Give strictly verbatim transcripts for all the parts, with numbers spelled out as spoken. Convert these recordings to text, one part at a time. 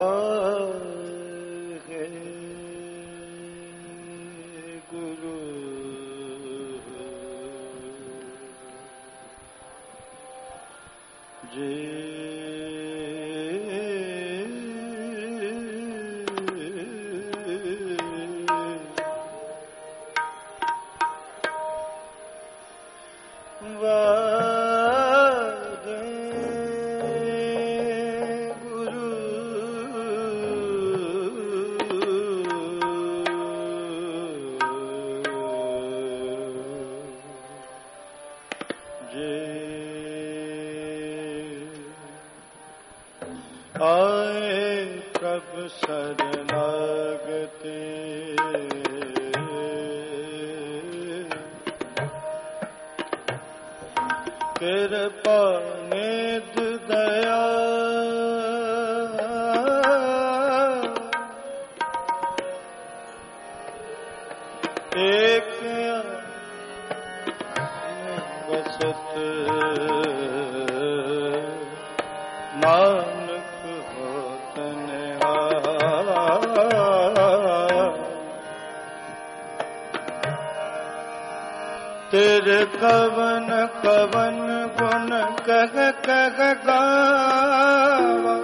तेरे कवन कवन गुण कह कह गावा,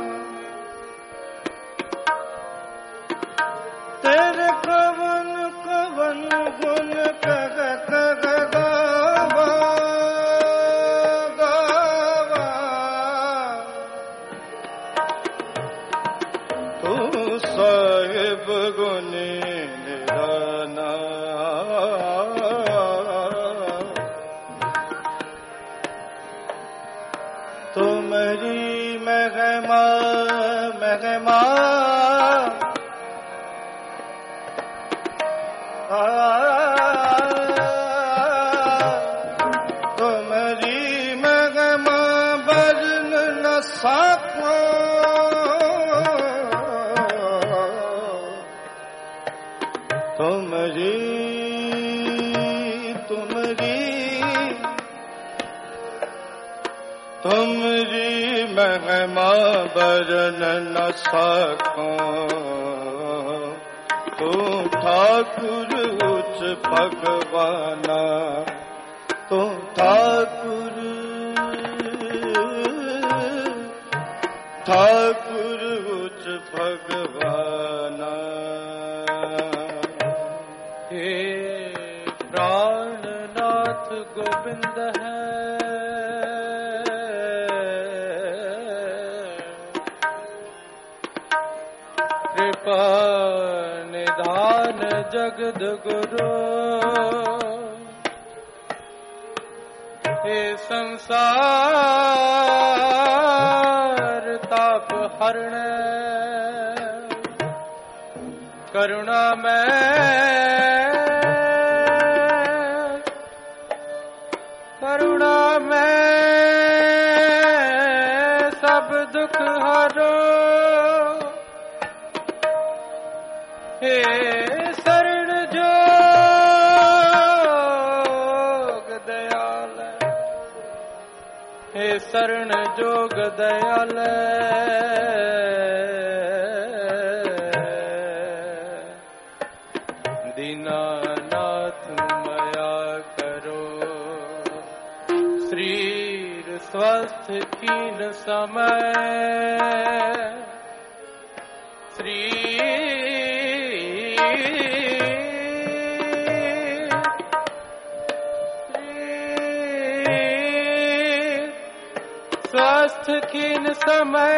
तेरे कवन कवन गुण कह कह गावा गावा, तू साहिब गुणी निराना, तुम्हारी महिमा महिमा तुम्हारी महिमा वर्णन न सको, तुम्हारी तुम्हारी तुम्हारी महिमा वर्णन न सकूं, तू ठाकुर उच्च भगवाना, तू ठाकुर ठाकुर उच्च भगवाना। हे प्राणनाथ गोविंद है, निधान जगद गुरु, हे संसार ताप हरण, करुणा में करुणा में सब दुख हरो, हे शरण जोग दयाल, हे शरण जोग दयाल, दीनानाथ मया करो, शरीर स्वस्थ कीन समय, श्री स्वस्थ कीन समय,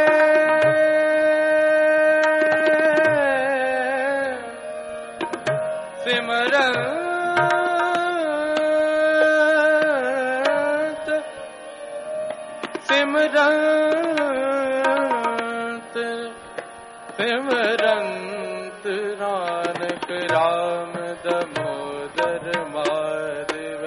सिमरंत सिमरंत सिमरंत नानक राम दामोदर माधव,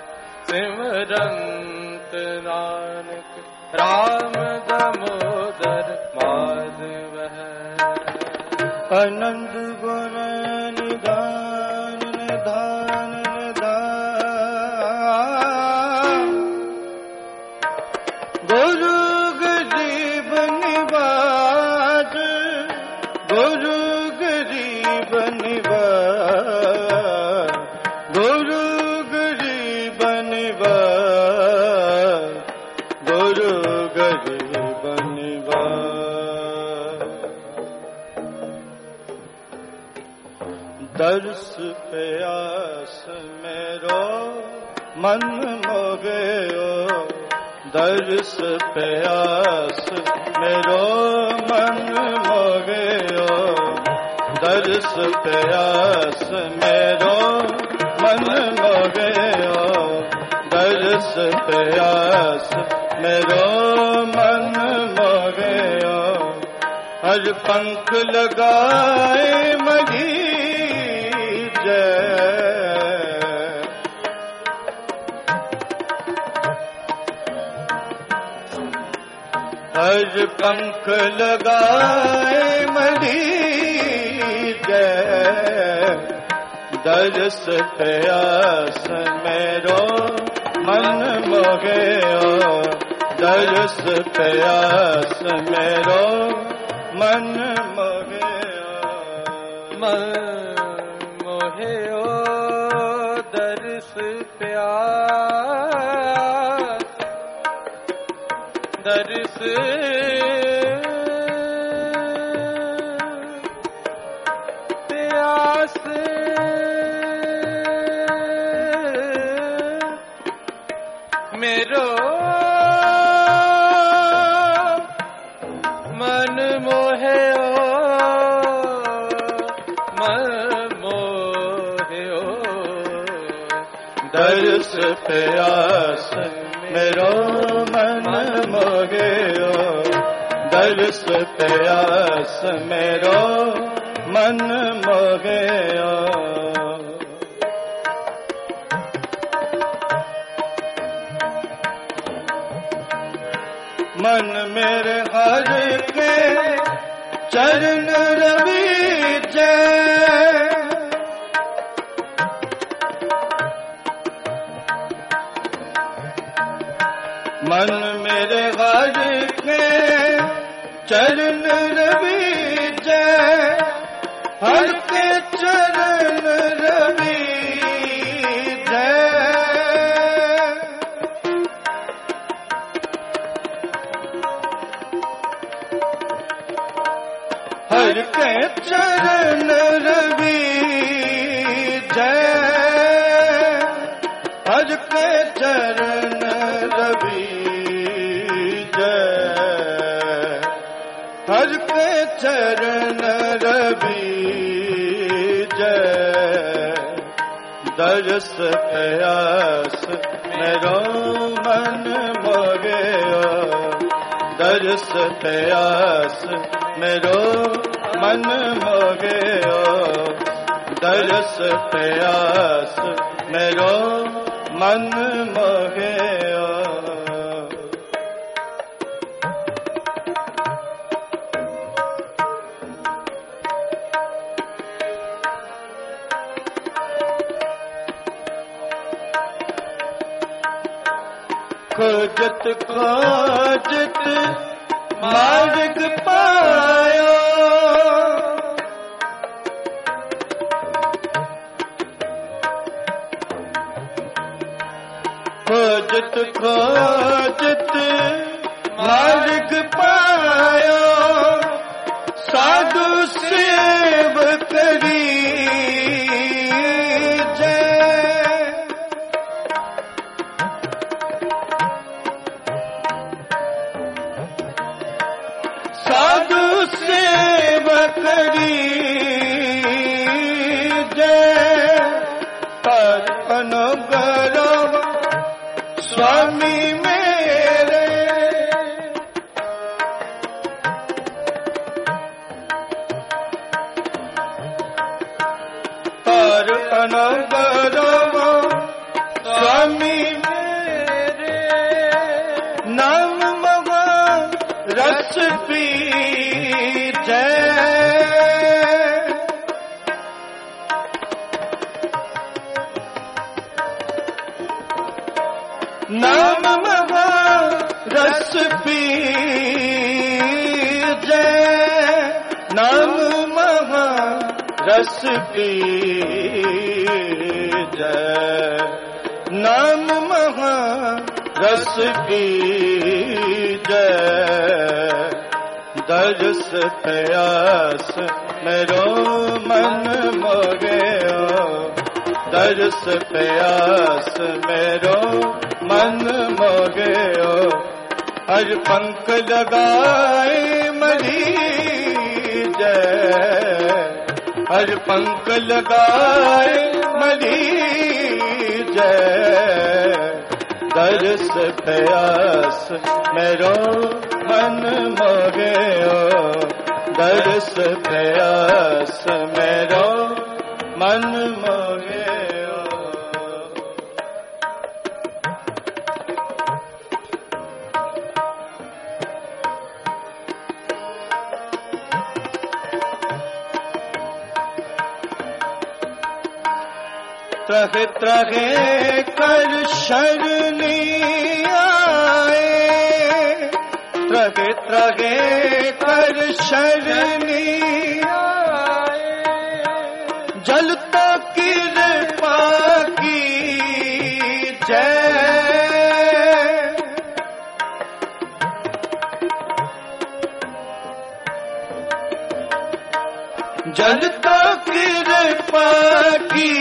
सिमरंत नानक राम दामोदर माधव। आनंद गुण निधान निधान निधान, गुरु गरीब निवाज, गुरु गरीब निवार, गुरु गरीब निवार, गुरु गरीब निवार। दर्श प्यास मेरो मन मोगयो, दर्श प्यास मेरो मन मोगयो, दर्श प्यास मेरो मन मोगयो, दर्श प्यास मेरो मन मोगयो। हर पंख लगाए मही जय, हर पंख लगाए मही जय, दर्श प्यास मेरो मन मोगयो, दर्श प्यास मेरो मन मोगयो। मन मोहयो दर्श प्यास, दर्श प्यास मेरो मन मोहयो, मन मोहयो दर्श प्यास मेरो मन मोगयो, दर्श प्यास मेरो मन मोगयो। मन मेरे हर के चरण रविजय, मन मेरे हर के चरण रविजय, हर के चरण रविजय। हर के चरण रविजय, हर के चरण रविजय, हर के चरण रविजय। दर्श प्यास मेरो मन मोगयो, दर्श प्यास मेरो मन मोगयो, दर्श प्यास मेरो मन मोगयो। खोजत खोजत मार्ग पायो, खोजत खोजत मार्ग पायो, साधु सेव करी साधु सेवक जय, अर्पण गौरव स्वामी मेरे, अर्पण गौरव स्वामी मेरे। नाम मवा रस पी जय, नाम मवा रस पी जय, नाम रस पीजै, नाम महा रस पीजै, दरस प्यास मेरो मन मोगयो, दरस प्यास मेरो मन मोगयो, हर पंख लगाए मरी जय, हर पंख लगाए मरी जय, दरस प्यास मेरो मन मोगयो, दरस प्यास मेरो मन मोगयो। त्रहे त्रहे कर शरणी आए, त्रहे त्रहे कर शरणी आए, जल तो कृपा की जय, जल तो कृपा की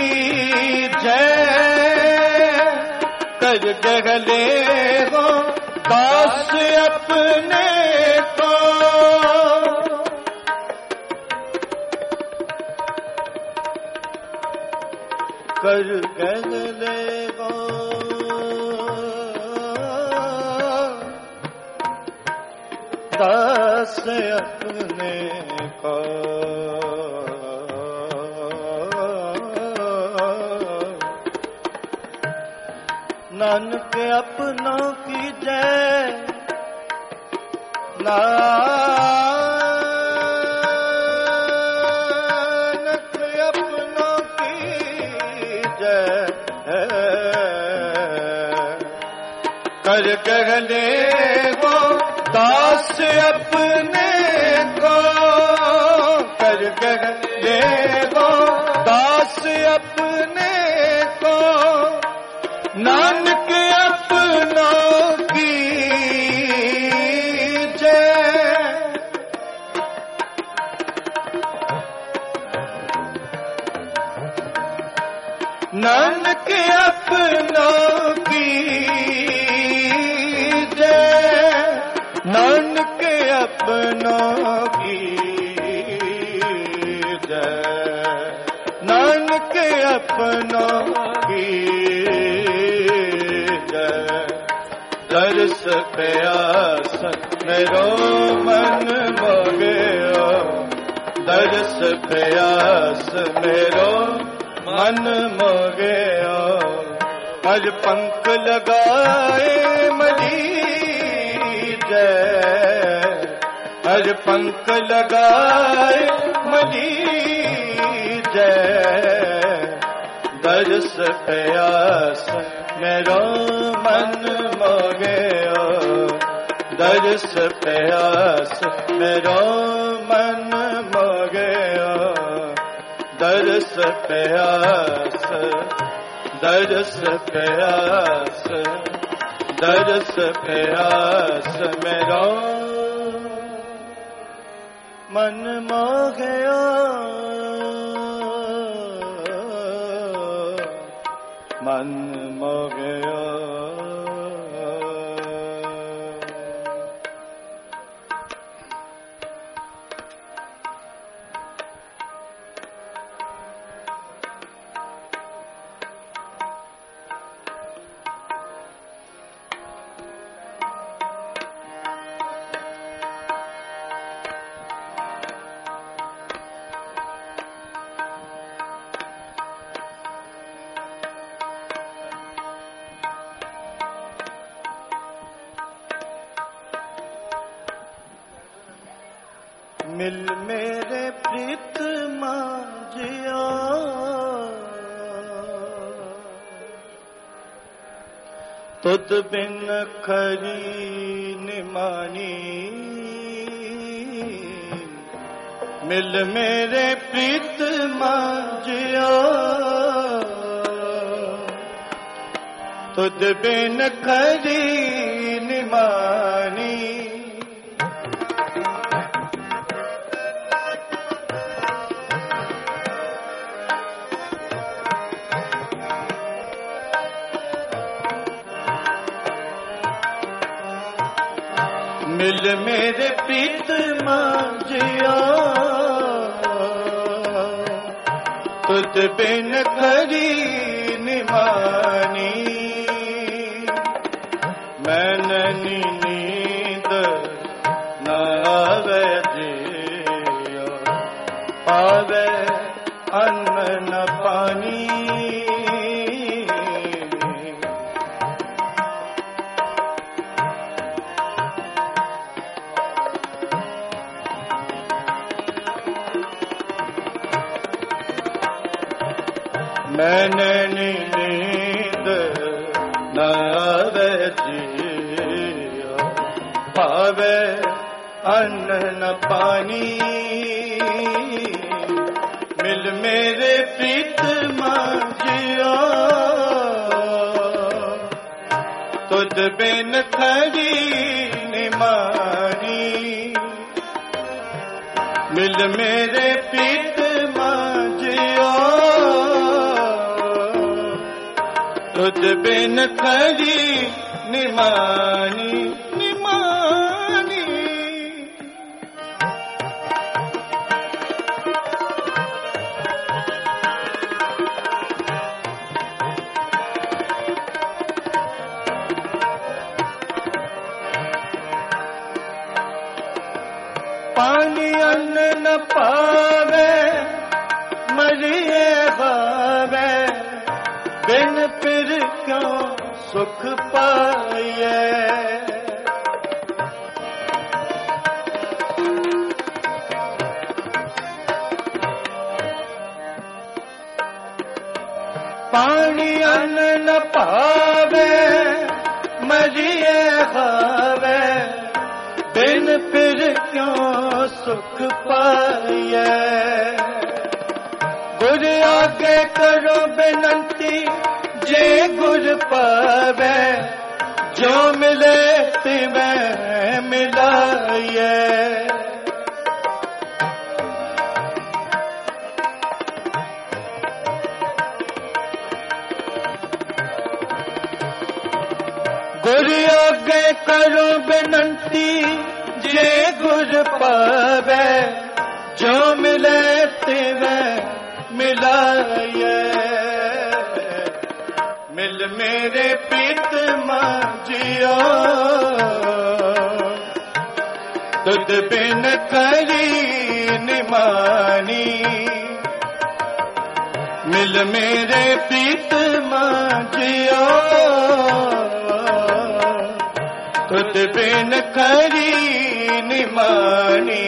कर गले हो दास अपने को, कर गले हो दास अपने को, नानक अपनों की जय, नानक अपनों की जय, कर गले वो दास अपने को, कर गले वो दास अपने को, नानक अपनों की जय, नानक अपनों की जय, नानक अपनों की जय, नानक अपनों की दरस प्यास मेरो मन मोगयो, दरस प्यास मेरो मन मोगयो, हर पंख लगाए मरी जय, हर पंख लगाए मरी जय, दरस प्यास मेरो मन मोगयो, दरस प्यास मेरो मन मोगयो, दरस प्यास, दरस प्यास, दरस प्यास मेरो मन मोगयो, मन मोगयो। मिल मेरे प्रीतमा जिया, तुद बिन खरी निमानी, मिल मेरे प्रीत मांझियो तुझ बिन खरी निमानी मिल मेरे प्रीत मांझिया तुझ बिन खरी निमानी मैंने नींद न आवे जियो पावे अन्न न पानी मैंने नींद न आवे जियो पावे अन्न न पानी मिल मेरे प्रीत मांझियो तुझ बिन खरी निमानी मिल मेरे प्रीत मांझियो तुझ बिन खरी निमानी निमानी पानी अन्न न पावे मरिए भावे बिन फिर क्यों सुख पाए पानी अन्न न पावे मरिए खावे बिन फिर क्यों सुख पाए गुर आगे करो बेनंती जे गुर पावे जो मिले तिमें मिलाइए गुर आगे करो बेनंती जे गुर पावे जो मिले तिमें मिलाइए मिल मेरे प्रीत मांझियो तुझ बिन खरी निमानी मिल मेरे प्रीत मांझियो तुझ बिन खरी निमानी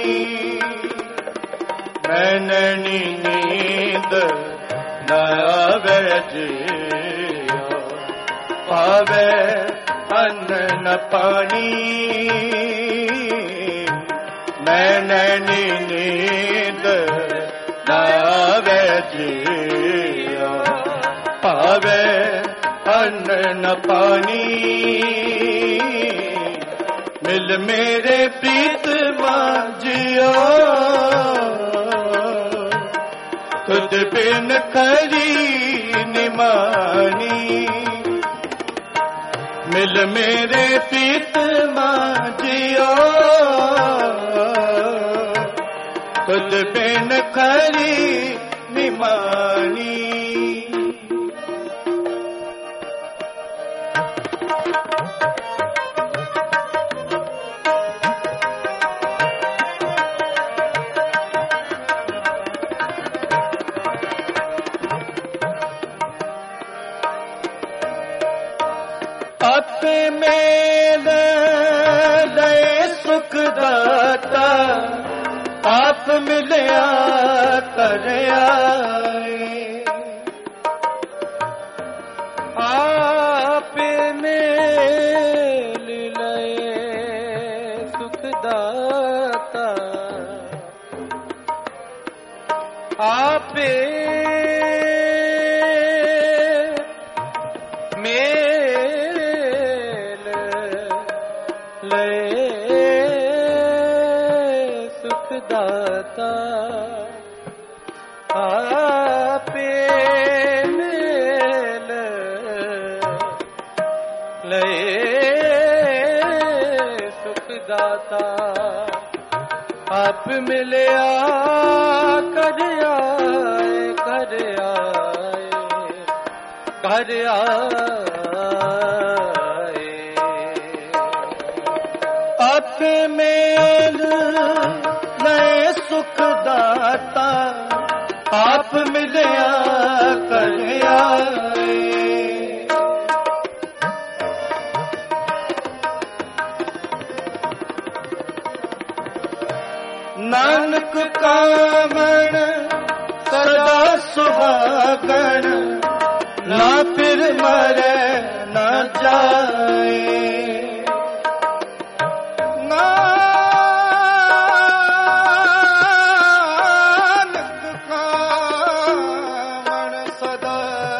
मैंने नींद न आवे जियो पावे अन्न न पानी मैंने नींद न आवे जियो पावे अन्न न पानी मिल मेरे प्रीत मांझियो तुझ बिन खरी निमानी मिल मेरे प्रीत मांझियो तुझ बिन खरी निमानी अपने मेरे दे सुख दाता आप मिलया कर आए आप मेल लए सुख दाता आपे मेल ले सुख दाता आपे मेल ले सुख दाता आप मिलया कर आए कर आए कर आए आप मेल नए सुख दाता आप मिलया कर आए नानक कामण सदा सुहागण ना फिर मरे न जाए नानक कामण सदा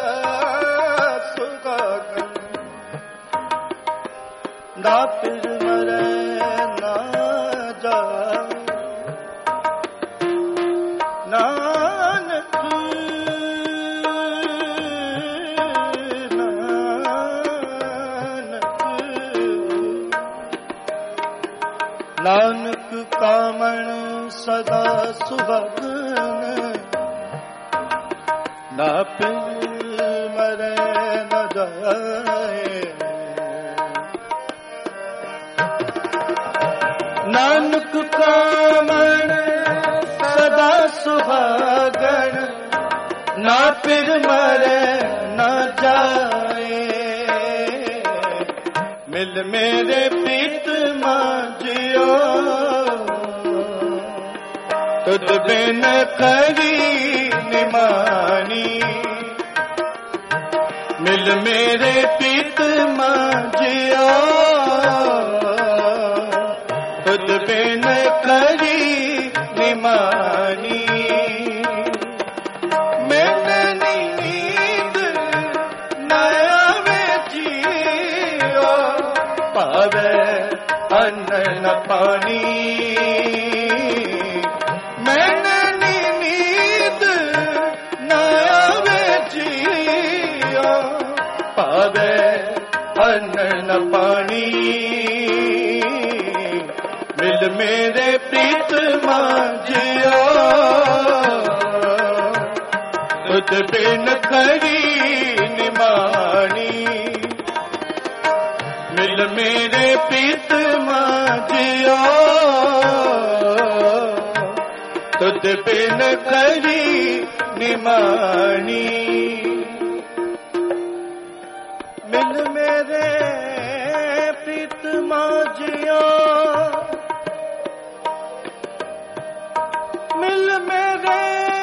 सुहागण ना फिर मरे न जाए नानक नानक नानक कामण सदा सुभगन ना फिर मरे न जाए नानक कामण सदा सुहागण ना फिर मरे न जाए मिल मेरे प्रीत मांझियो तुद बिन करी निमानी मिल मेरे प्रीत मांझियो तुद बिन करी निमानी मैंने नींद न आवे जियो पावे अन्न न पानी मैंने नींद न आवे जियो पावे अन्न न पानी मिल मेरे प्रीत मांझियो तुद बिन करी निमानी मिल मेरे प्रीत मांझियो तुद बिन करी निमानी मिल मेरे प्रीत मांझियो मिल मेरे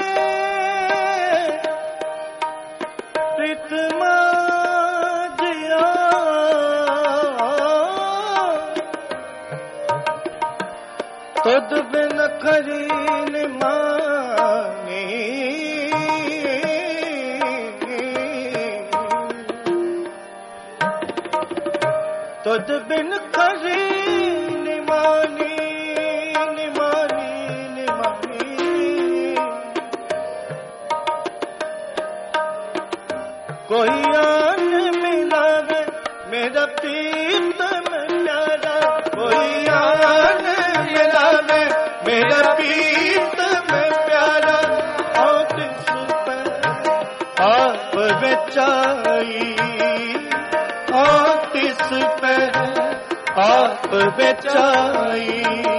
प्रीत मांझियो तुद बिन करी निमानी तुद बिन करी निमानी निमानी निमानी कोई आन मिलावे मेरा प्रीत में प्यारा कोई आन मिलावे मेरा प्रीत में प्यारा और तिस पर आप बेचाई और तिस पर आप बेचाई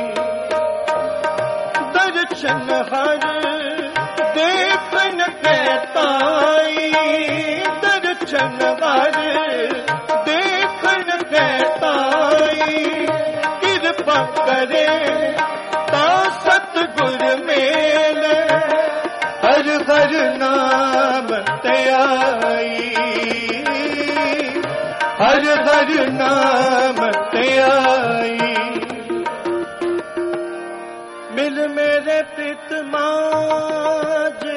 दर्शन हर देखन कहताई दर्शन हर देखन कहताई कृपा करे ता सतगुर मेल हर हर नाम ते आई हर हर नाम ते आई मिल मेरे प्रीत मांझ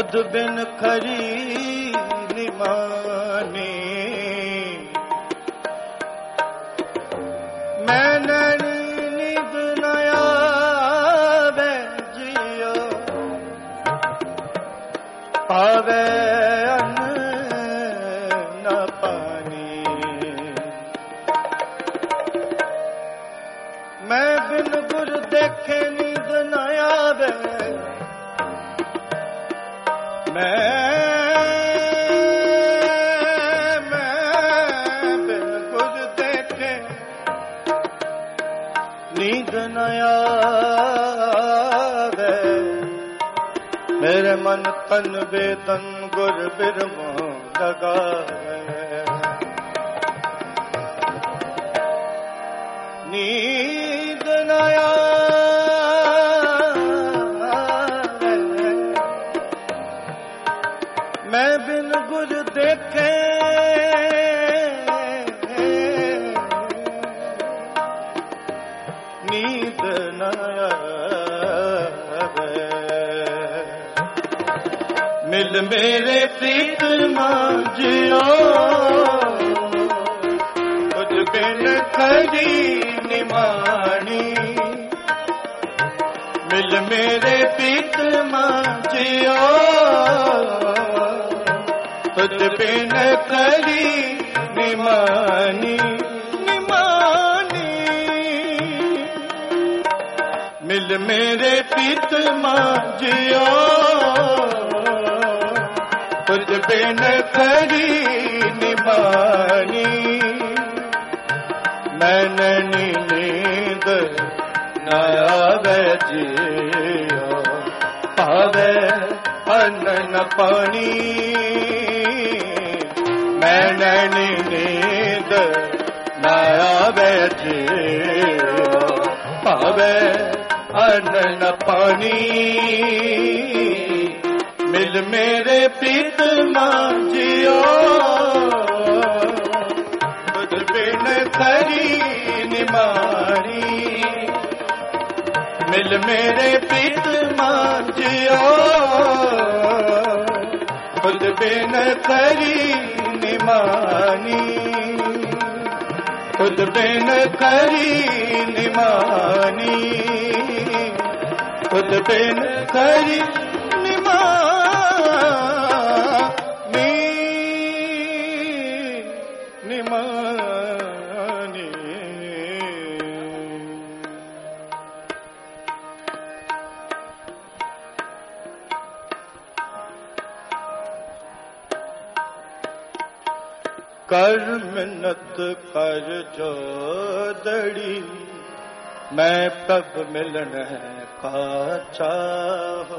तुझ बिन खरी निमानी मैं नैनी नींद न आवे जियो पावे अन्न न पानी मैं बिन गुर देखे नींद न आवे मैं मैं बिन गुर देखे नींद न आवे मेरे मन तन वेदन गुर बिरमो लगावे नींद न आवे मैं बिन गुर देखे नींद न आवे मिल मेरे प्रीत मांझियो तुझ बिन खरी निमानी मिल मेरे प्रीत मांझियो तुझ बिन खरी निमानी निमानी मिल मेरे प्रीत मांझियो तुझ बिन खरी निमानी मैं नींद न आवे जियो पावे अन्न न पानी मैं नींद न आवे जियो पावे अन्न न पानी मिल मेरे प्रीत मांझियो तुझ बिन खरी निमानी मिल मेरे प्रीत मांझियो तुझ बिन खरी निमानी तुझ बिन खरी निमानी तुझ बिन खरी निमानी निमानी कर मिन्नत कर जो दड़ी मैं प्रभ मिलन का चाहो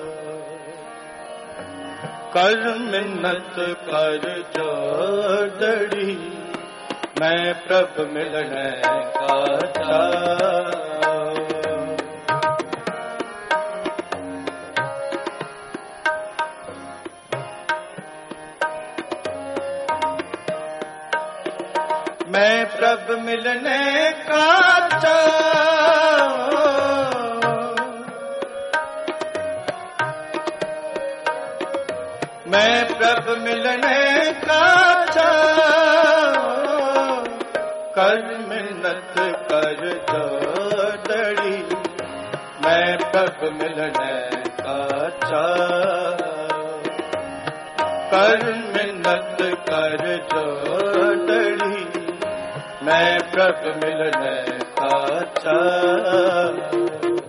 कर मिन्नत कर जो दड़ी मैं प्रभ मिलन का चाहो मैं प्रभ मिलने का चाहूं मैं प्रभ मिलने का चाहूं कर मिन्नत कर जोदड़ी मैं प्रभ मिलने का चाहूं कर मिन्नत कर जोदड़ी मैं प्रभ मिलने का चाहूं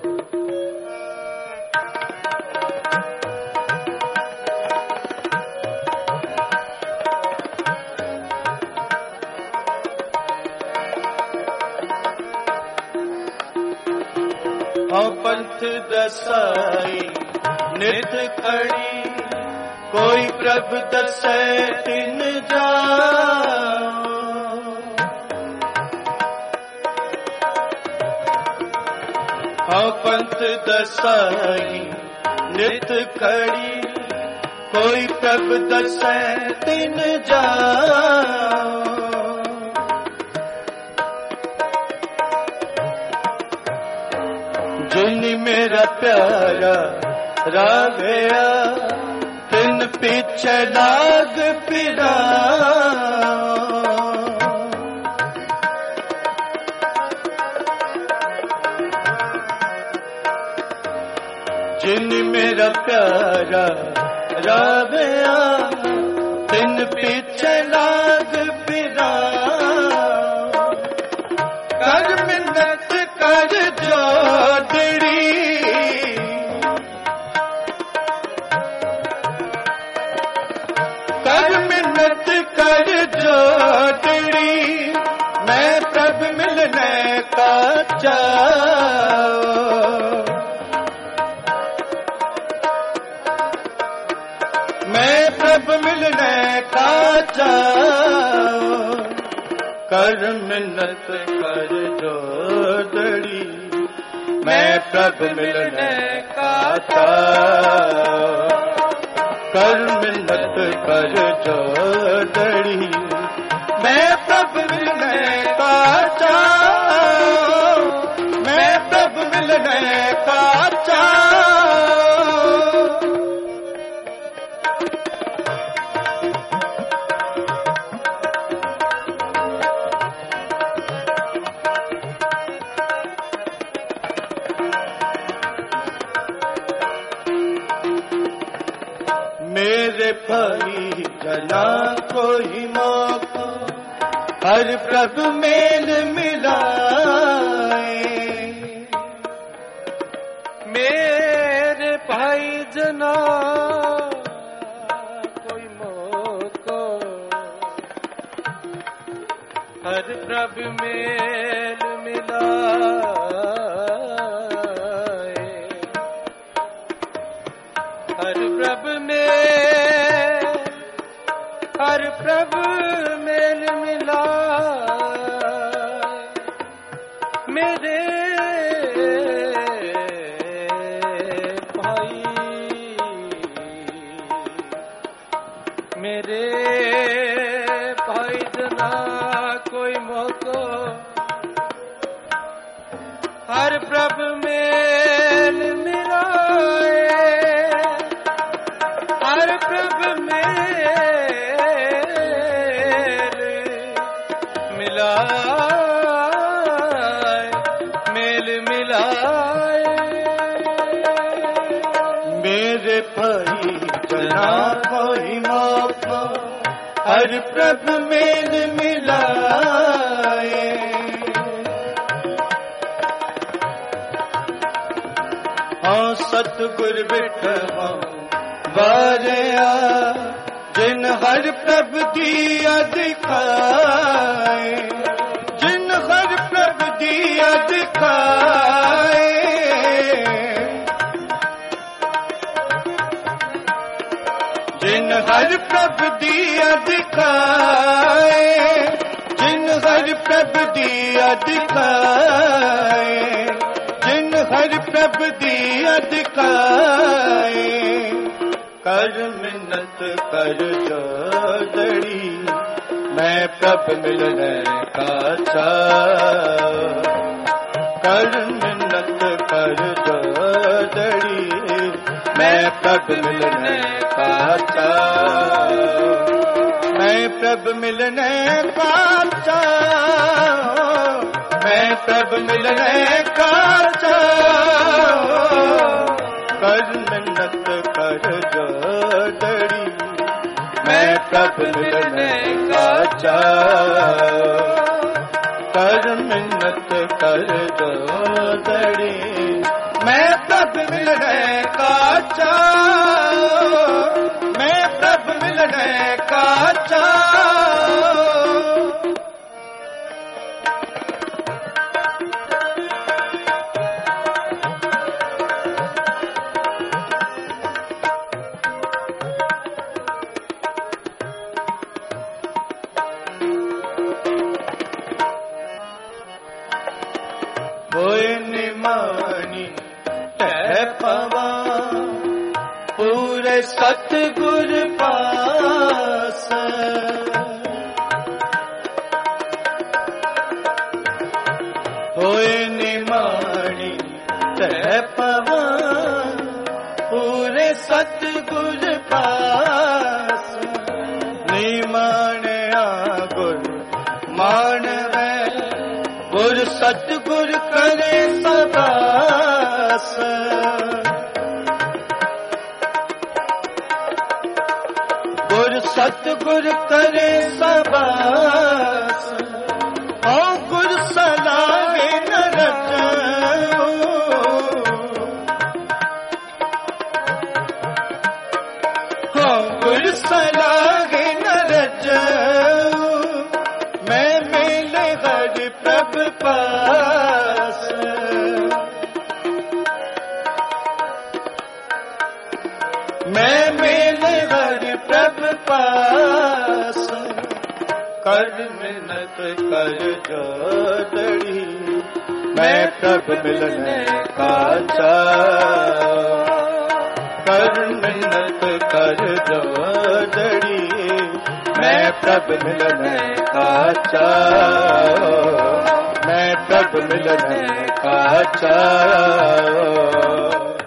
हाँ पंथ दसाई नित खड़ी कोई प्रभ दसे तिन जाओ हाँ पंथ दसाई नित खड़ी कोई प्रभ दसे तिन जाओ जिन मेरा प्यारा राघया तिन पीछे लाग फिरा जिन मेरा प्यारा रावया तिन पीछे लाग फिरा कर मिन्नत कर जोदड़ी कर मिन्नत कर जोदड़ी मैं प्रभ मिलने का चाव मैं प्रभ मिलने का चाव कर मिन्नत कर जोदड़ी मैं प्रभ मिलने का चाव कर मिन्नत कर जोदड़ी मैं प्रभ मिलने का चाव मैं प्रभ मिलने का चाव मेरे भाई जना कोई मौका हर प्रभु मेल मिलाए मेरे भाई जना कोई मौका हर प्रभु मेल मिलाए हर प्रभु में हर प्रभु मेल मिला मेरे भाई मेरे भाई जना कोई मौका हर प्रभु मेल मिलाए हर प्रभु मेल मिलाए मेल मिलाए मेरे भाई जना कोई मौका हर प्रभु मेल मिलाए हाँ सतगुर बिठवा वारिया जिन हर प्रभु दिया दिखाए जिन हर प्रभु दिया दिखाए जिन हर प्रभु दिया दिखाए जिन हर प्रभु दिया दिखाए जिन हर प्रभु दिया दिखाए कर मिन्नत कर जोदड़ी मैं प्रभ मिलने का चाव कर मिन्नत कर जोदड़ी मैं प्रभ मिलने का चाव मैं प्रभ मिलने का चाव मैं प्रभ मिलने का चाव कर मिन्नत कर जोदड़ी मैं प्रभ मिलने का चाव कर मिन्नत कर जोदड़ी मैं प्रभ मिलने का चाव मैं प्रभ मिलने का चाव होए निमानी तह पवा पूरे सतगुर पास होए निमानी तह पवा पूरे सतगुर खास नी माणया गुर माणवे गुर सतगुर करे सदास गुर सतगुर करे सबास ओ गुर सलाहे न रचो हो गुर सलाहे न रचो मैं मेले हर प्रभ पास मैं मेले हर प्रभ पास कर मिन्नत कर जोदड़ी मैं प्रभ मिलने का चाह कर मिन्नत कर जोदड़ी मैं प्रभ मिलने का चाह मैं प्रभ मिलने का चाह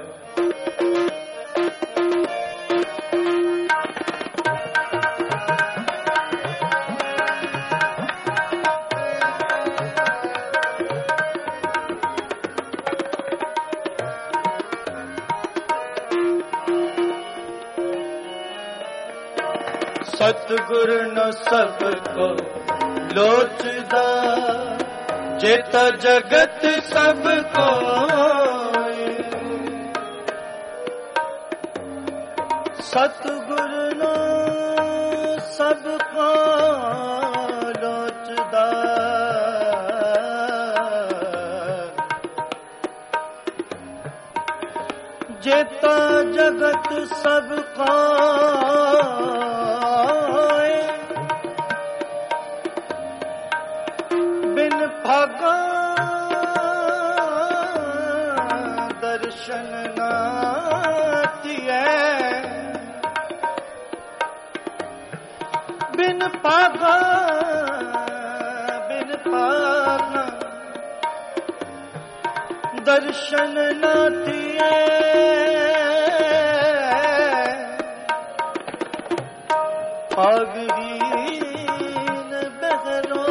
सतगुर न सबको लोचदा जेत जगत सबको सतगुर न सबको लोचदा जेत जगत सबको भागा दर्शन नातिए बिन पागा बिन पागा दर्शन नातिए पागहीन बहरो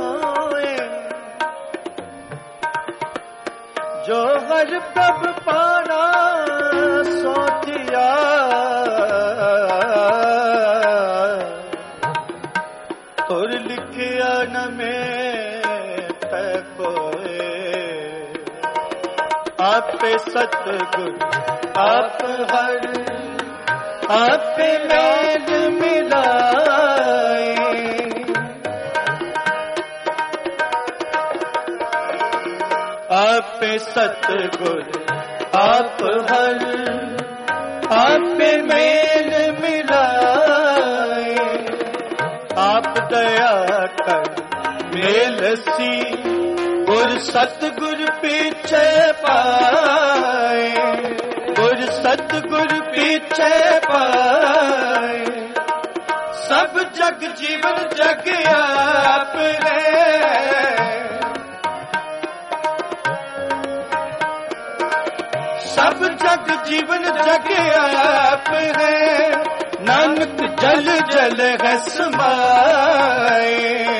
जो हर प्रभ पाना सोतिया तुर लिखिया न में कोए आपे सतगुर आप हर आपे मेल मिलाए आप सतगुर आप हर आप मेल मिलाए आप दया कर मेल सी गुर सतगुर पीछे पाए गुर सतगुर पीछे पाए सब जग जीवन जग आप है सब जग जीवन जग आप है नानक जल जल है समाए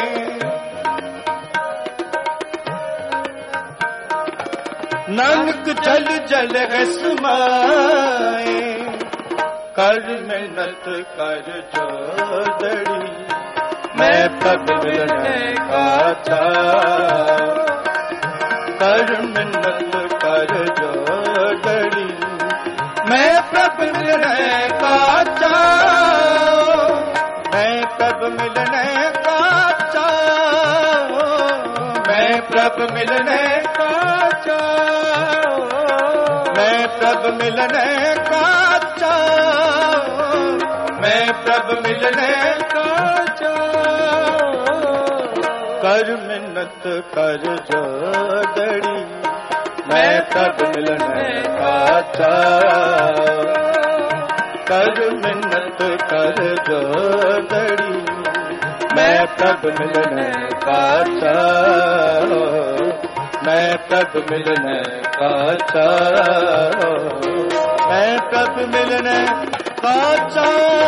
नानक जल जल है समाए कर मेहनत कर जोदड़ी मैं प्रभ मिलने का चाह कर मेहनत कर जोदड़ी मैं प्रभ मिलने का चाह मैं प्रभ मिलने का चाह मैं प्रभ मिलने का चाह मैं प्रभ मिलने का चाह मैं प्रभ मिलने का चाह कर मिन्नत कर जोदड़ी मैं प्रभ मिलने का चाह कर मिन्नत कर जोदड़ी मैं प्रभ मिलने का चाह मैं प्रभ मिलने का चाह मैं प्रभ मिलने काचा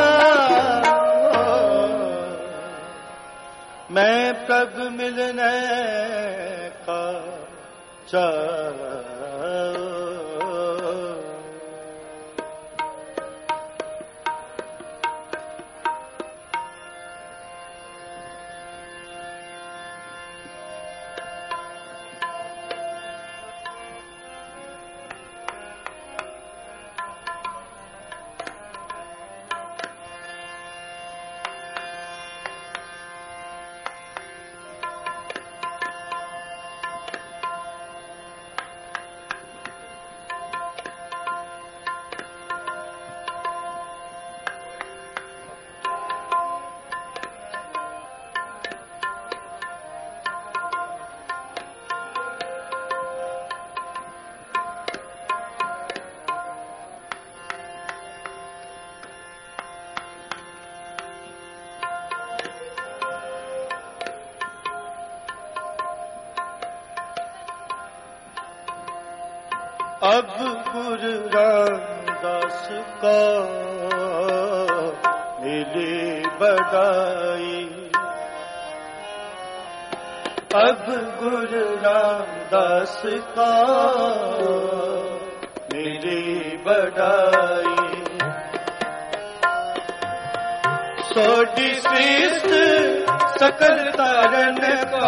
मैं प्रभु मिलने का चाह। अब गुरु रामदास का मिली बड़ाई। अब गुरु रामदास का मिली बड़ाई। सोडी श्रेष्ठ सकल तारन का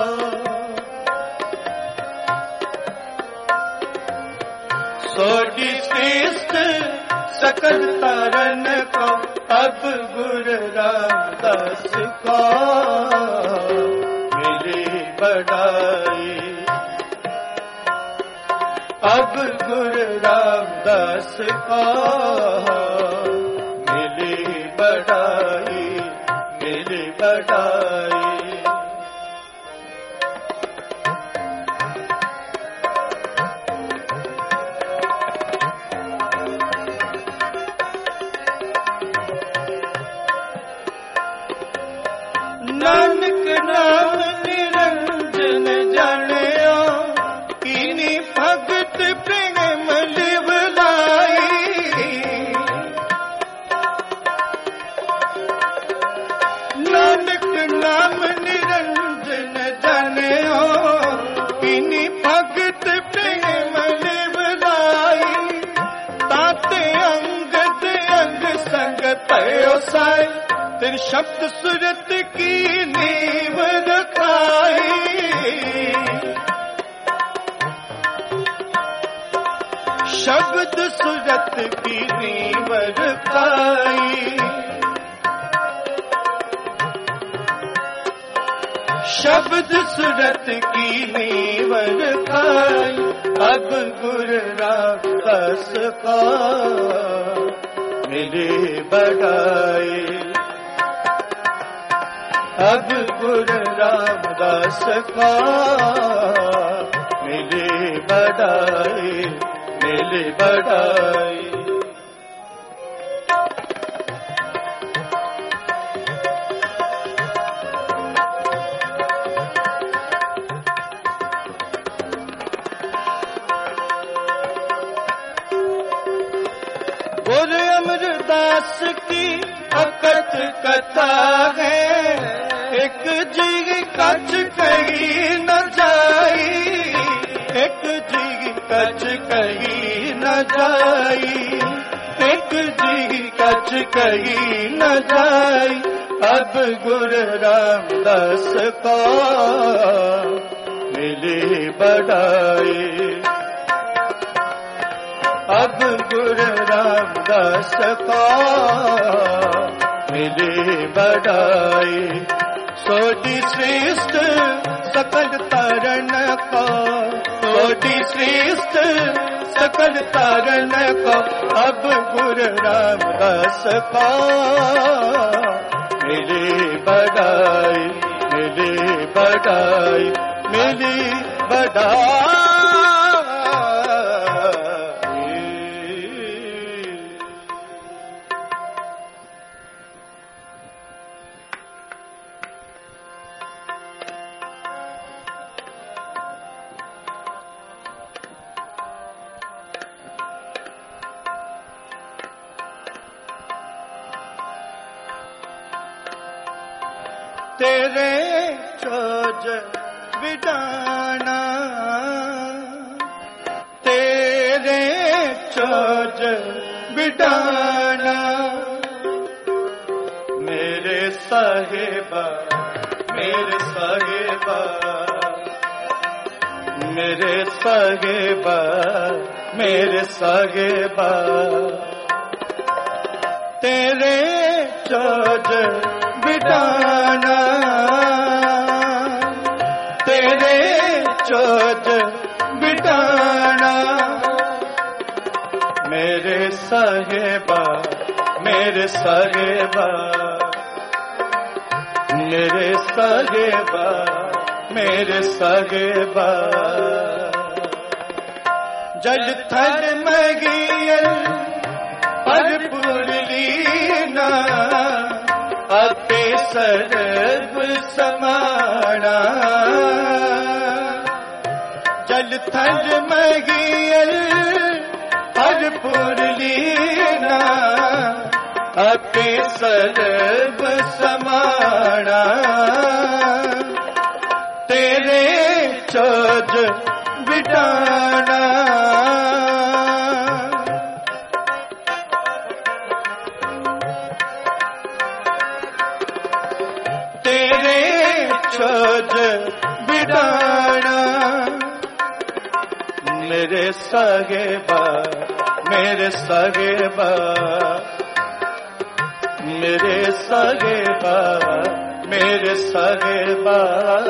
सोडी श्रेष्ठ सकल तारन को अब गुरु रामदास का मिली बड़ाई। अब गुरु रामदास का मिली बड़ाई, मिली बड़ाई। नानक नाम निरंजन जानियो कीनी भगत प्रेम लिवलाई। नानक नाम निरंजन जानियो कीनी भगत प्रेम लिवलाई। ताते अंगद अंग संग पयो साई तेरे शब्द सूरत की नींव रखाई। शब्द सूरत की नींव रखाई। शब्द सूरत की नींव रखाई। अब गुरु रामदास का मिली बड़ाई। अब गुरु रामदास का मिली बड़ाई, मिली बड़ाई। गुरु अमरदास की अकथ कथा है। एक जी कच कही न जाई। एक जी कच कही न जाई। एक जी कच कही न जाई। अब गुरु रामदास का मिली बड़ाई। अब गुरु रामदास का मिली बड़ाई। सोडी श्रेष्ठ सकल तारण का, सोडी श्रेष्ठ सकल तारण का। अब गुरु रामदास का मिली बड़ाई, मिली बड़ाई, मिली बड़ाई। तेरे चोज बिडाना, तेरे चोज बिडाना, मेरे साहिबा मेरे साहिबा मेरे साहिबा मेरे साहिबा, तेरे चोज बिडाना, तेरे चोज बिडाना, मेरे साहिबा मेरे साहिबा मेरे साहिबा मेरे साहिबा, जल थल मगियल हरपुर लीना, आपे सर्ब समाना, जल थल मगियल हरपुर लीना, आपे सर्ब समाना, तेरे चोज बिडाना, तेरे चोज बिडाना, मेरे साहिबा मेरे साहिबा मेरे साहिबा मेरे साहिबा,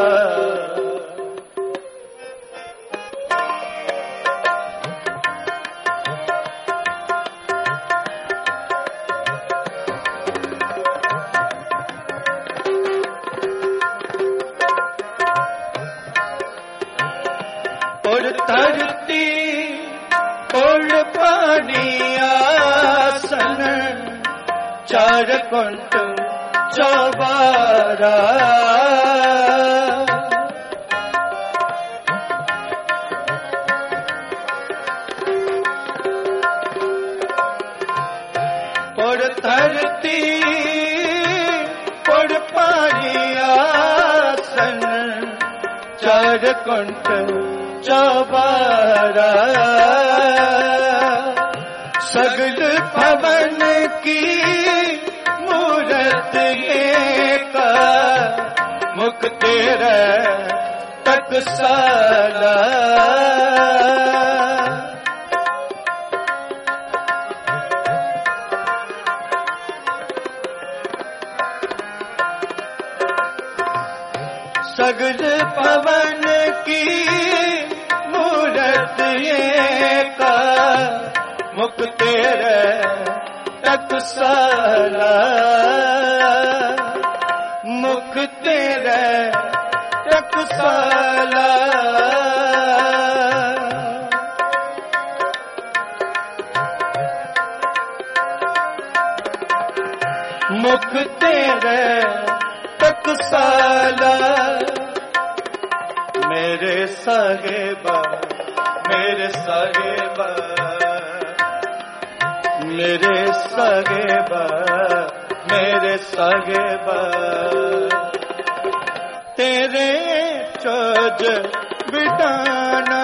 और धरती और पानी आसन, चार कुंट चौबारा, और धरती और पानी आसन, चार कुंट चौबारा, सगल भवन की मूरत एका, मुख तेरा टकसाला, सगल पवन की मूरत एका, मुख तेरे टकसाला, मुख तेरे टकसाला, मुख तेरे टकसाला, मेरे साहिबा मेरे साहिबा मेरे साहिबा मेरे साहिबा, तेरे चोज बिडाना,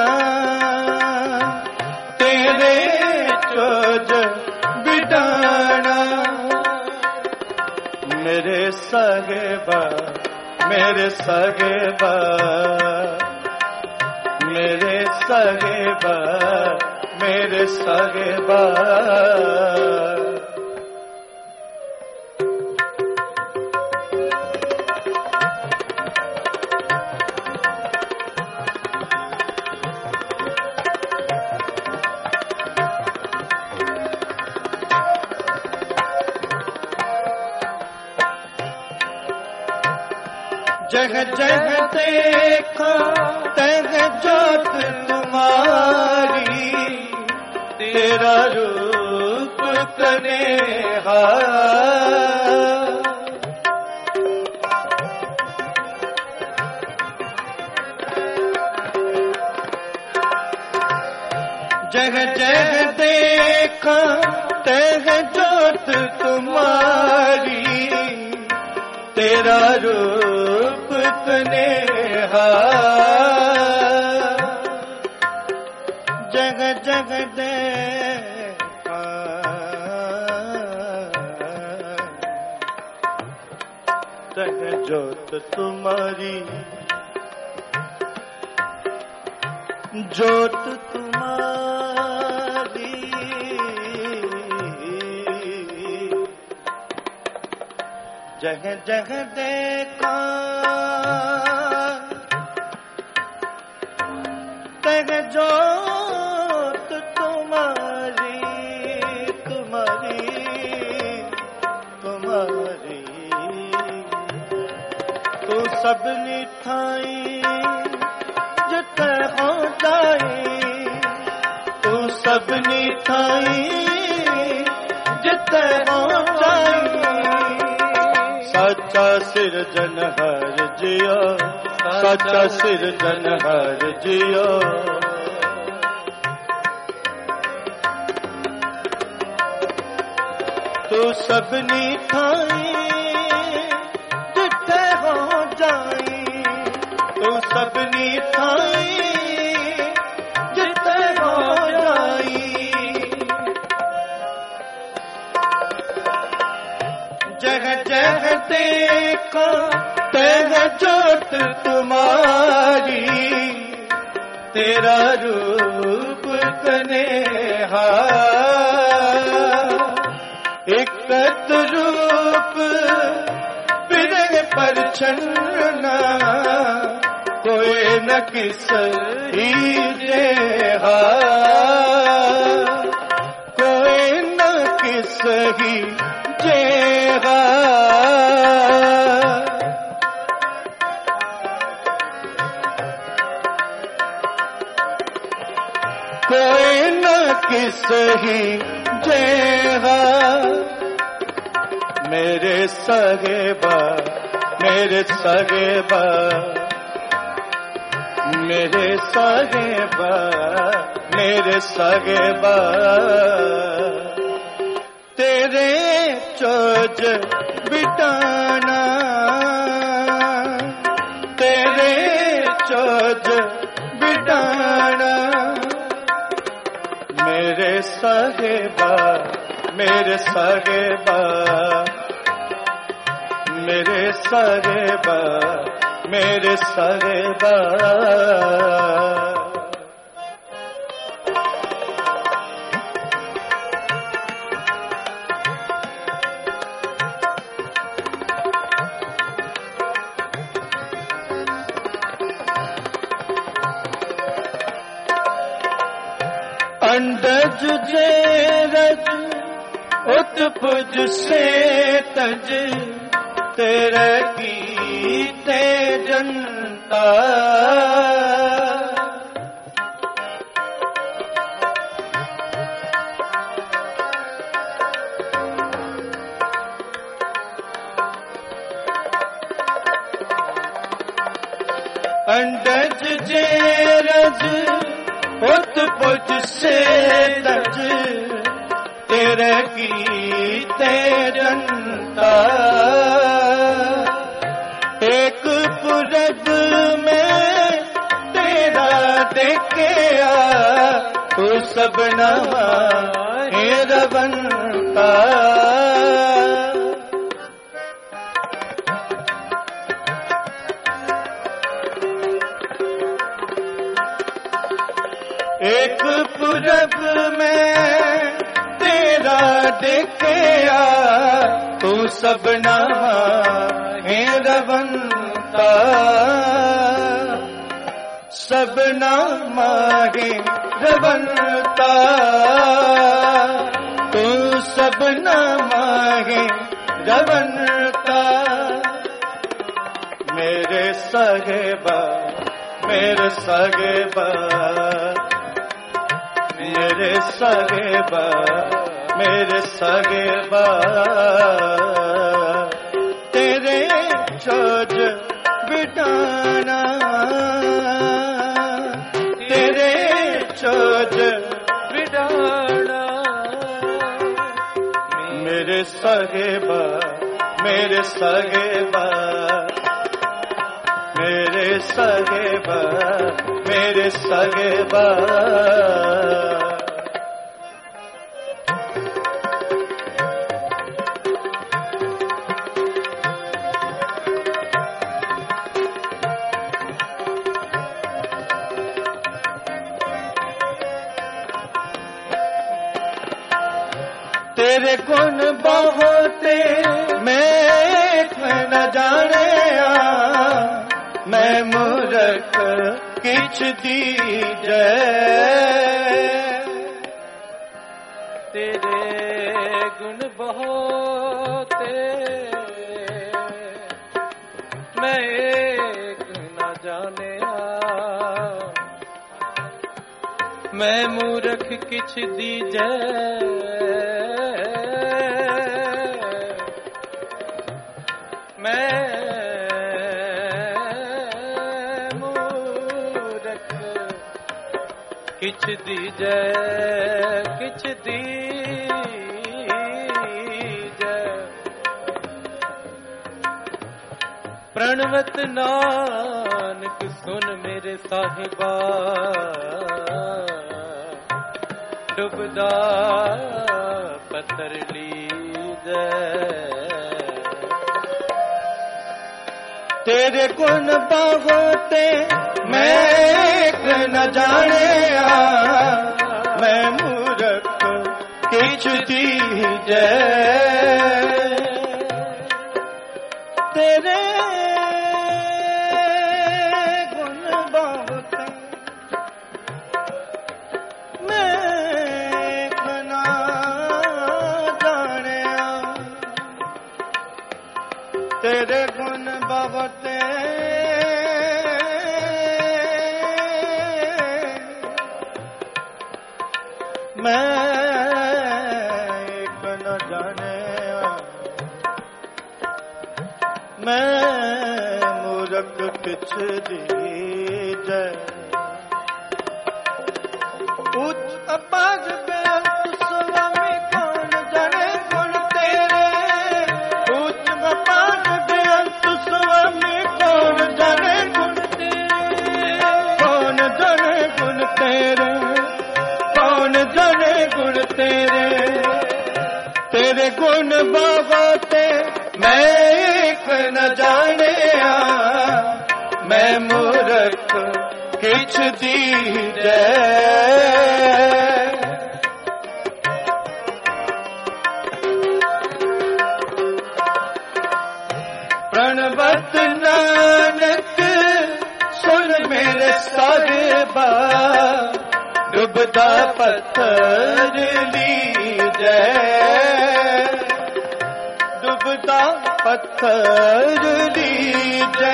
तेरे चोज बिडाना, मेरे साहिबा मेरे साहिबा मेरे साहिबा मेरे साहिबा, जग जग देखा तह जोत तुम्हारी, तेरा रूप कनेहा, जग जग देखा तह जोत तुम्हारी, तेरा रूप कनेहा जगह जगह देखा तह जोत तुम्हारी जोत तुम्हारी जगह जगह देखा तह जोत तुम्हारी तुम्हारी तुम्हारी तू सबनी ठाई जिते हो जाए तू सबनी ठाई जिते हो जाए सच्चा सिरजनहार जियो सच्चा सिरजनहार जियो तू सबनी ठाई जिथे हो जाई तू सबनी ठाई जिथे हो जाई जगह जगह देखो तह जोत तुम्हारी तेरा रूप कनेहा एकत रूप बिरह पर छन्ना कोई न किस ही जेहा कोई न किस ही जेहा कोई न किस ही जेहा मेरे सगे बा मेरे सगे बा मेरे सगे बा मेरे सगे बा तेरे चोज बिटाना तेरे चोज बिटाना मेरे सगे बा मेरे सगे बा मेरे सगे बा मेरे सगे बा अंडज जेरज उत्पुज से तज तेरे गीते जनता अंडज जेरज उत्पुज से तज तेरे गीते जनता एक पुरब में तेरा देखे आ तू सब नवा हेरा बनता एक पुरब में तेरा देखे आ तू सब नवा हेरा बनता सब नामा हेरा बनता तू सब नामा हेरा बनता मेरे सगे बा मेरे सगे बा मेरे सगे बा मेरे सगे बा तेरे चोज बिटाना तेरे चोज बिटाना मेरे सगे बा मेरे सगे बा मेरे सगे बा मेरे सगे बा तेरे गुण बहुते मैं न जाने मैं मूर्ख किछ दीजै तेरे गुण बहुते मैं एक न जाने मैं मूर्ख किछ दीजै मैं मूर्ख किछ दीजै किछ दीजै प्रणवत नानक सुन मेरे साहिबा डुबदा पत्थर लीजै तेरे गुण बहुते मैं न जाने मैं मूर्ख किछ दीजै तेरे गुण बहुते मैं न जाने तेरे गुण बहुते मैं एक न जाने मैं मूर्ख किछ दीजै उच्च अपाज बेअंत स्वामी कौन जाने गुण तेरे उच्च अपाज बेअंत स्वामी कौन जाने गुण तेरे कौन जाने गुण तेरे कौन जाने गुण तेरे तेरे गुण बहुते मैं एक न जाने मैं मूर्ख किछ दीजै प्रणवत नानक सुन मेरे साहिबा डुबदा पत्थर लीजै डुबदा पत्थर लीजै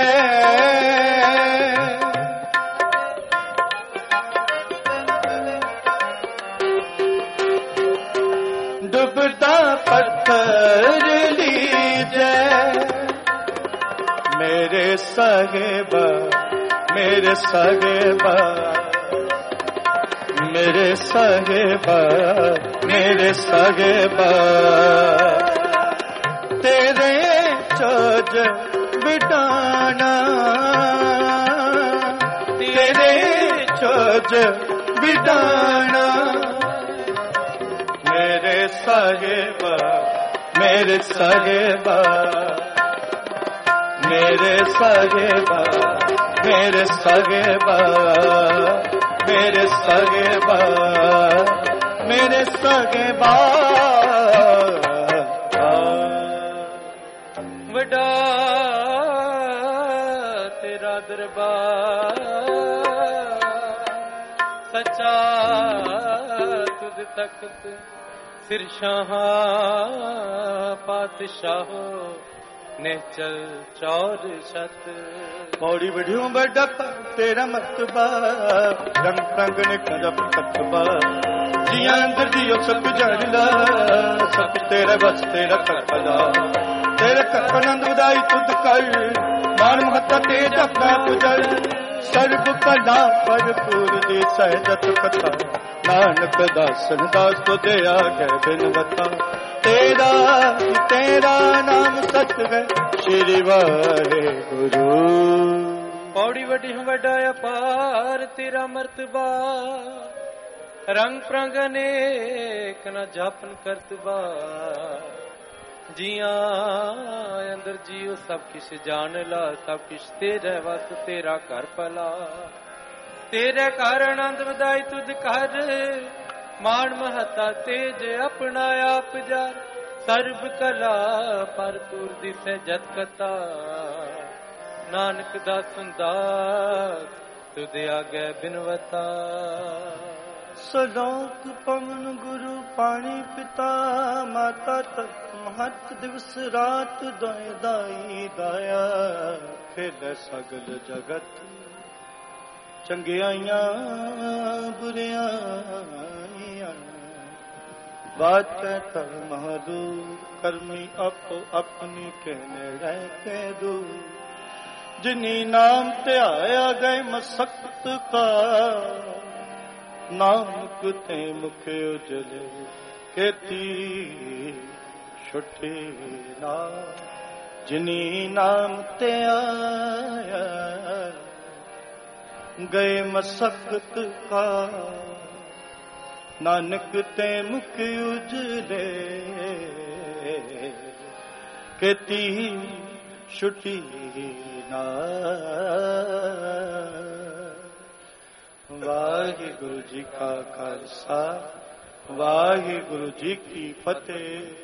डुबदा पत्थर लीजै मेरे साहिबा मेरे साहिबा मेरे साहिबा मेरे साहिबा तेरे चोज बिटाना तेरे चोज बिटाना मेरे साहिबा मेरे साहिबा मेरे साहिबा मेरे साहिबा मेरे साहिबा मेरे साहिबा वडा तेरा दरबार सच्चा तुझ तख्त सिर शाह पातशाहो निश्चल चौर शत पौड़ी बढ़ियों बड़ा तेरा मतबा रंग रंग ने कदम तकबा जिया अंदर दियो सब जानला सब तेरे बस तेरा करपदा तेरे करपनंद उदाई तुद कर मान महत्ता तेज अपना पुजल सर्व कला भरपूर दी सहजत कथा नानक दासन दास तो दया गए बिन बता तेरा तेरा नाम सत है श्री वाहेगुरु। पौड़ी वड्डी वड्डा अपार तेरा मर्तबा, रंग प्रंग अनेक न जापन करतबा। जिया अंदर जियो सब किश जान ला, सब किश तेरे वस तेरा घर भला। तेरे घर आनंद वधाई तुझ कर, मान महता तेज अपना आप जार। सर्व कला भरपूर दिसे जत कता, नानक दासन दास तुद आगे बिनवता। सलोक पवन गुरु पाणी पिता, माता तत् महत दिवस रात दोए दाई दाया। खेल सगल जगत चंगियाइयां बुरियाइयां, बात कर महदूर करमी अपो अपनी कहने रह के दूर। जिनी नाम ध्याया गए मसक्त का, नानक ते मुख उजले केती छुटे ना। जिनी नाम ध्याया गए मसक्त का, नानक ते मुख उजले केती छुटी ना। वाहिगुरु जी का खालसा, वाहिगुरु जी की फतेह।